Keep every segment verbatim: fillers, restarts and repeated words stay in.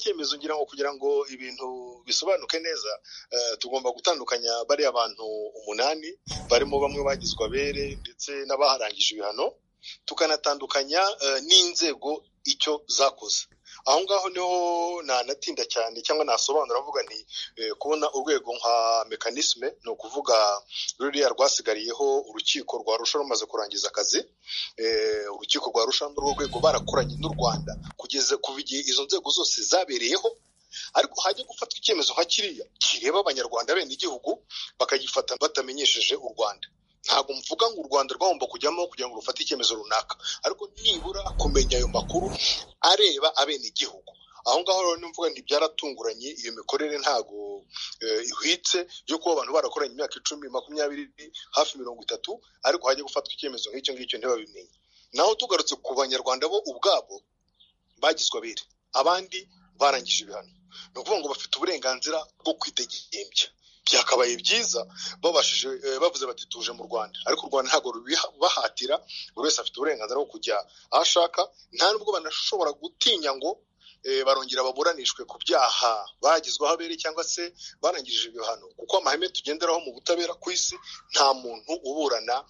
cyemezo ngira ngo kugira ngo ibintu bisobanuke neza tugomba gutandukanya bari abantu umunani barimo bamwe bagizwe abere ndetse n'abaharangije ibihano, tukanatandukanya n'inzego icyo zakoze. Aho ngaho niho nanatinda cyane cyangwa nasobanura avuga nti kubona urwego nka mekanisme, no kuvuga ruriya rwasigariyeho urukiko rwa Arusha rumaze kurangiza akazi. Urukiko rwa Arusha n'urwo rwego barakoranye n'u Rwanda kugeza kuva igihe izo nzego zose zabereyeho, ariko hajya gufatwa icyemezo nka kiriya kireba abanyarwanda bene igihugu bakagifata batamenyesheje u Rwanda. Ntabwo mvuga ngo u Rwanda rwagomba kujyamo kugira ngo rufate icyemezo runaka, ariko nibura kumenya ayo makuru areba abene igihugu. Aho ngaho rero nimvuga nti byaratunguranye, iyo mikorere ntago ihwitse yo kuba abantu barakoranye imyaka icumi makumyabiri hafi mirongo itatu, ariko hajya gufatwa icyemezo nk'icyo ngicyo ntibabimenye. Naho tugarutse ku banyarwanda bo ubwabo bagizwe abere, abandi barangije ibihano, ni ukuvuga ngo bafite uburenganzira bwo kwitegembya. Byakabaye byiza babashije bavuze bati tuje mu Rwanda, ariko u Rwanda ntabwo rubibahatira, buri wese afite uburenganzira bwo kujya aho ashaka, nta nubwo banashobora gutinya ngo barongera baburanishwe ku byaha bagizweho abere cyangwa se barangije ibihano, kuko amahame tugenderaho mu butabera ku isi nta muntu uburana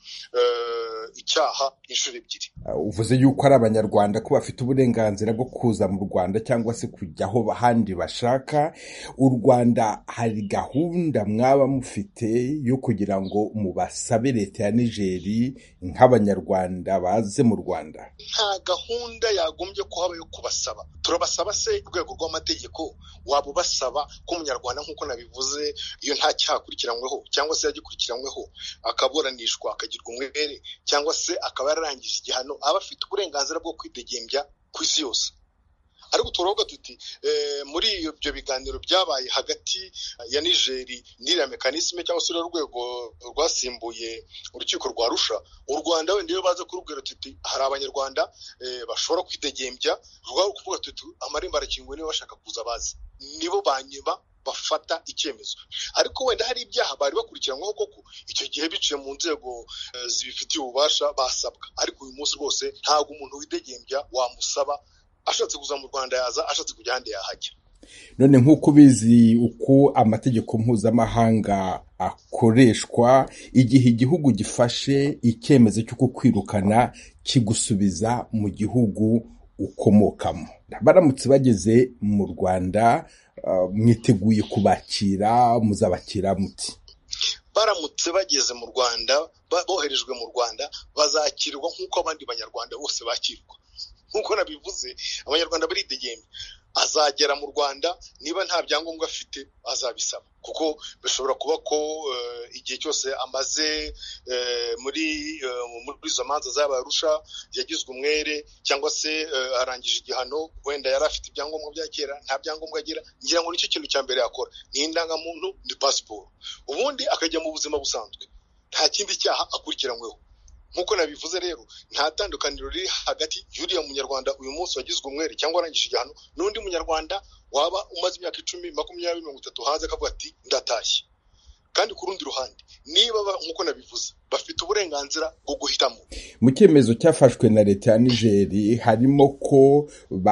icyaha inshuro ebyiri. Uvuze yuko ari abanyarwanda ko bafite uburenganzira bwo kuza mu Rwanda cyangwa se kujya aho ahandi bashaka. U Rwanda hari gahunda mwaba mufite yo kugira ngo mubasabe leta ya Nigeri nk'abanyarwanda baze mu Rwanda? Nta gahunda yagombye kuhaba yo kubasaba. Turabasaba se urwego rw'amategeko waba ubasaba ko umunyarwanda nk'uko nabivuze iyo nta cyaha akurikiranyweho cyangwa se yagikurikiranyweho akaburanishwa akagirwa umwere cyangwa se akaba yararangije igihano, aba afite uburenganzira bwo kwidegembya ku isi yose. Ariko turavuga tuti muri ibyo biganiro byabaye hagati ya Nigeri n'iriya mekanisme cyangwa se urwego rwasimbuye urukiko rwa Arusha, u Rwanda wenda iyo baza kurubwira tuti hari abanyarwanda bashobora kwidegembya, rwaba kuvuga tuti amarembo arakinguye niba bashaka kuza bazi, nibo banyeba bafata icyemezo. Ariko wenda hari ibyaha bari bakurikiranyweho koko, icyo gihe biciye mu nzego zibifitiye ububasha basabwa. Ariko uyu munsi rwose ntabwo umuntu widegembya wamusaba, ashatse kuza mu Rwanda yaza, ashatse kujya ahandi yahajya. None nk'uko ubizi uko amategeko mpuzamahanga akoreshwa, igihe igihugu gifashe icyemezo cyo kukwirukana kigusubiza mu gihugu ukomokamo, baramutse bageze mu Rwanda mwiteguye kubakira, muzabakira muti? Baramutse bageze mu Rwanda, boherejwe mu Rwanda, bazakirwa nk'uko abandi banyarwanda bose bakirwa. Nk'uko nabivuze, abanyarwanda baridegembya. Azagera mu Rwanda, niba nta byangombwa afite azabisaba, kuko bishobora kuba ko igihe cyose amaze muri muri izo manza z'aba Arusha yagizwe umwere cyangwa se arangije igihano, wenda yari afite ibyangombwa bya kera nta byangombwa agira. Ngira ngo nicyo kintu cya mbere yakora ni indangamuntu, ni pasiporo, ubundi akajya mu buzima busanzwe, nta kindi cyaha akurikiranyweho. Nkuko nabivuze rero, nta tandukaniro riri hagati y'uriya munyarwanda uyu munsi wagizwe umwere cyangwa arangije igihano n'undi munyarwanda waba umaze imyaka icumi makumyabiri mirongo itatu hanze akavuga ati ndatashye. Kandi ku rundi ruhande, niba nkuko nabivuze bafite uburenganzira bwo guhitamo. Mu cyemezo cyafashwe na leta ya Nigeri harimo ko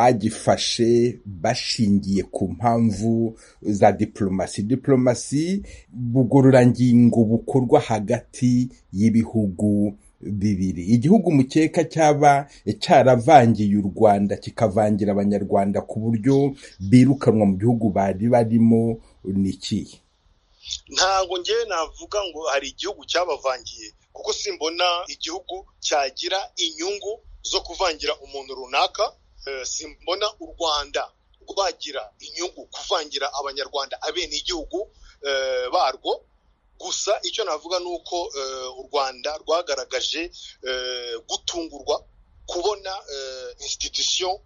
bagifashe bashingiye ku mpamvu za diplomasi. Diplomasi bugororangingo bukorwa hagati y'ibihugu bibiri. Igihugu mukeka cyaba cyaravangiye u Rwanda kikavangira abanyarwanda ku buryo birukanwa mu gihugu bari barimo niki? Ntabwo ngiye navuga ngo hari igihugu cyabavangiye, kuko simbona igihugu cyagira inyungu zo kuvangira umuntu runaka. Simbona u Rwanda rwagira inyungu kuvangira abanyarwanda abene igihugu barwo. Gusa icyo navuga ni uko u Rwanda rwagaragaje gutungurwa kubona institution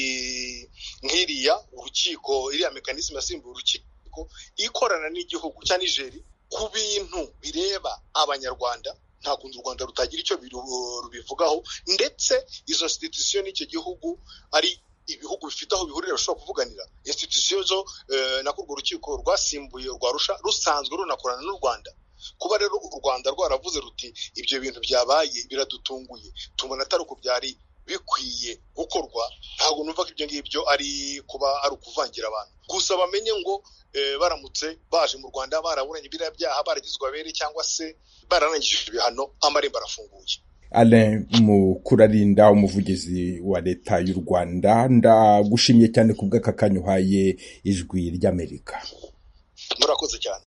nk'iriya urukiko, iriya mekanisme yasimbuye urukiko ikorana n'igihugu cya Nigeri ku bintu bireba abanyarwanda. Nta kundi u Rwanda rutagira icyo rubivugaho, ndetse izo institution n'icyo gihugu ari ibihugu bifite aho bihurira bashobora kuvuganira. Institution zo nako urwo rukiko rwasimbuye rwa Arusha rusanzwe runakorana n'u Rwanda. Kuba rero u Rwanda rwaravuze ruti ibyo bintu byabaye biradutunguye, tubona atari uko byari bikwiye gukorwa ntabwo numva ko ibyo ngibyo ari kuba ari ukuvangira abantu gusa bamenye ngo baramutse baje mu Rwanda baraburanye biriya byaha baragizwe abere cyangwa se bararangije ibihano amarembo arafunguye. Alain Mukurarinda umuvugizi wa leta y'u Rwanda ndagushimiye cyane kubw'aka kanya uhaye ijwi ry'Amerika. Murakoze cyane.